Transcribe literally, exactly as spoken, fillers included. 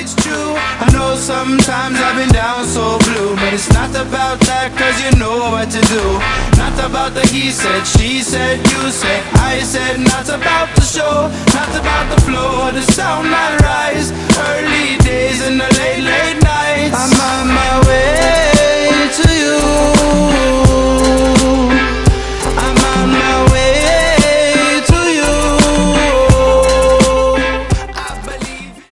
it's true. I know sometimes I've been down so blue, but it's not about that, cause you know what to do. Not about the he said, she said, you said, I said. Not about the show, not about the flow or the sound that rise.